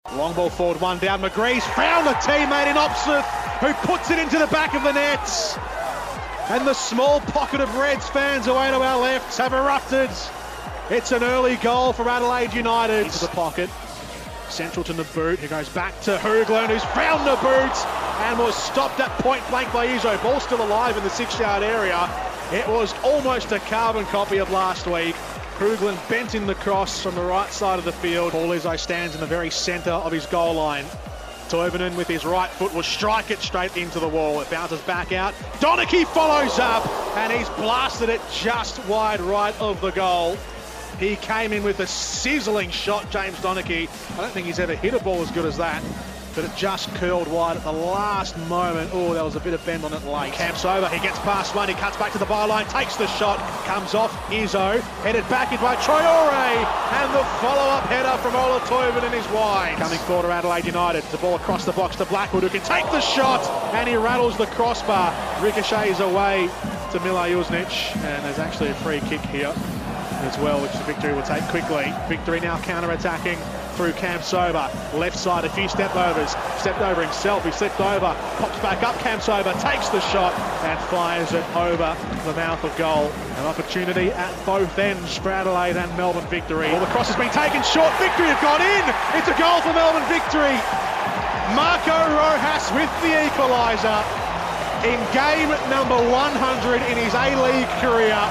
Long ball forward, one down. McGree's found a teammate in Opseth who puts it into the back of the nets. And the small pocket of Reds fans away to our left have erupted. It's an early goal from Adelaide United. Into the pocket. Central to Naboot, who goes back to Hoogland, who's found Naboot and was stopped at point blank by Izzo. Ball still alive in the 6-yard area. It was almost a carbon copy of last week. Hoogland bent in the cross from the right side of the field. Paul Izzo stands in the very centre of his goal line. Toivonen with his right foot will strike it straight into the wall. It bounces back out. Donachie follows up and he's blasted it just wide right of the goal. He came in with a sizzling shot, James Donachie. I don't think he's ever hit a ball as good as that, but it just curled wide at the last moment. Oh, there was a bit of bend on it late. Camps over, he gets past one, he cuts back to the byline, takes the shot, comes off Izzo, headed back in by Traore, and the follow-up header from Ola Toivonen is wide. Coming forward to Adelaide United, the ball across the box to Blackwood, who can take the shot, and he rattles the crossbar. Ricochets away to Mila Jusnic, and there's actually a free kick here as well, which the Victory will take quickly. Victory now counter-attacking through Campsober. Left side, a few step overs. Stepped over himself, he slipped over, pops back up, Campsober takes the shot and fires it over the mouth of goal. An opportunity at both ends for Adelaide and Melbourne Victory. Well, the cross has been taken short, Victory have gone in! It's a goal for Melbourne Victory! Marco Rojas with the equaliser in game number 100 in his A-League career.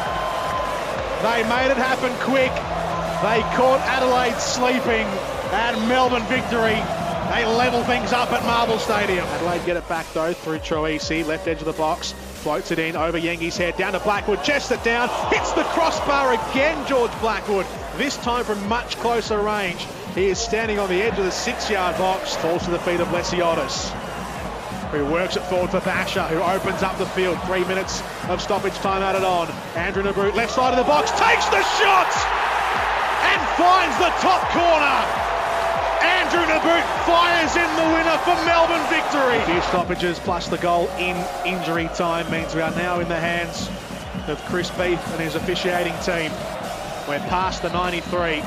They made it happen quick. They caught Adelaide sleeping, and Melbourne Victory, they level things up at Marvel Stadium. Adelaide get it back though through Troisi, left edge of the box, floats it in over Yengi's head, down to Blackwood, chests it down, hits the crossbar again, George Blackwood, this time from much closer range. He is standing on the edge of the 6-yard box, falls to the feet of Lesiotis, who works it forward for Basher, who opens up the field. 3 minutes of stoppage time added on. Andrew Naboot, left side of the box, takes the shot and finds the top corner. Andrew Naboot fires in the winner for Melbourne Victory. A few stoppages plus the goal in injury time means we are now in the hands of Chris Beath and his officiating team. We're past the 93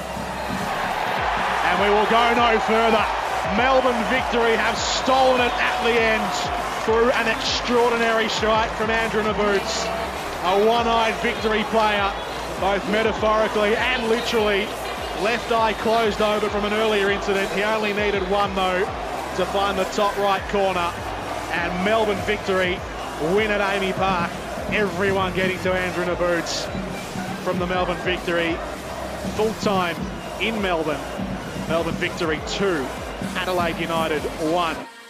and we will go no further. Melbourne Victory have stolen it at the end through an extraordinary strike from Andrew Naboot. A one-eyed Victory player, both metaphorically and literally. Left eye closed over from an earlier incident. He only needed one though to find the top right corner. And Melbourne Victory win at Amy Park. Everyone getting to Andrew Naboot from the Melbourne Victory. Full time in Melbourne. Melbourne Victory 2. Adelaide United 1.